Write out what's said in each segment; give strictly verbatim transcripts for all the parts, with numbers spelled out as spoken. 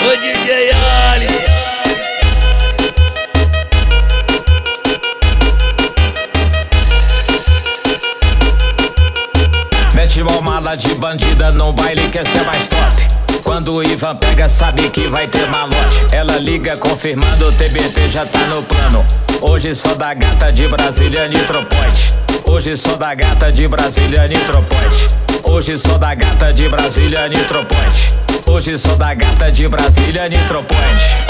O D J Alisson. Mete mó mala de bandida no baile quer ser mais top. Quando o Ivan pega sabe que vai ter malote. Ela liga confirmando o T B T já tá no plano. Hoje só da gata de Brasília Nitropoint. Hoje só da gata de Brasília Nitropoint. Hoje só da gata de Brasília Nitropoint. Hoje só da gata de Brasília Nitropoint.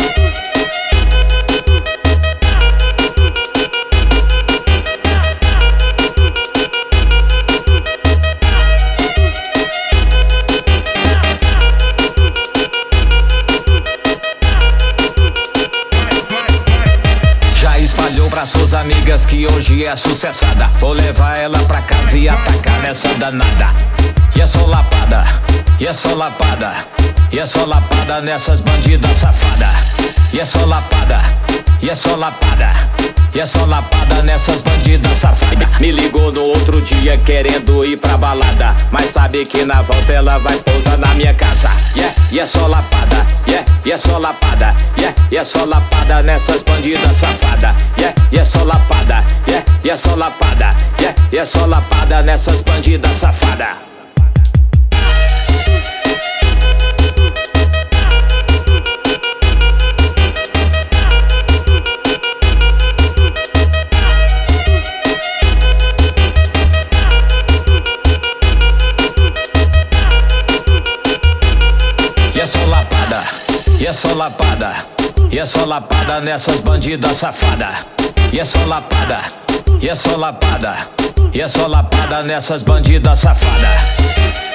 Espalhou pra suas amigas que hoje é sucessada. Vou levar ela pra casa e atacar nessa danada. E é só lapada, e é só lapada, e é só lapada nessas bandidas safada. E é só lapada, e é só lapada, e é só lapada nessas bandidas safadas. Me ligou no outro dia querendo ir pra balada, mas sabe que na volta ela vai pousar na minha casa. Yeah, e é só lapada, yeah, e é só lapada, yeah, e é só lapada nessas bandidas safada. Yeah, e é só lapada, yeah, e é só lapada, yeah, e é só lapada nessas bandidas safada. E é só lapada, e é só lapada, e é só lapada nessas bandidas safada. E é só lapada, e é só lapada, e é só lapada nessas bandidas safada.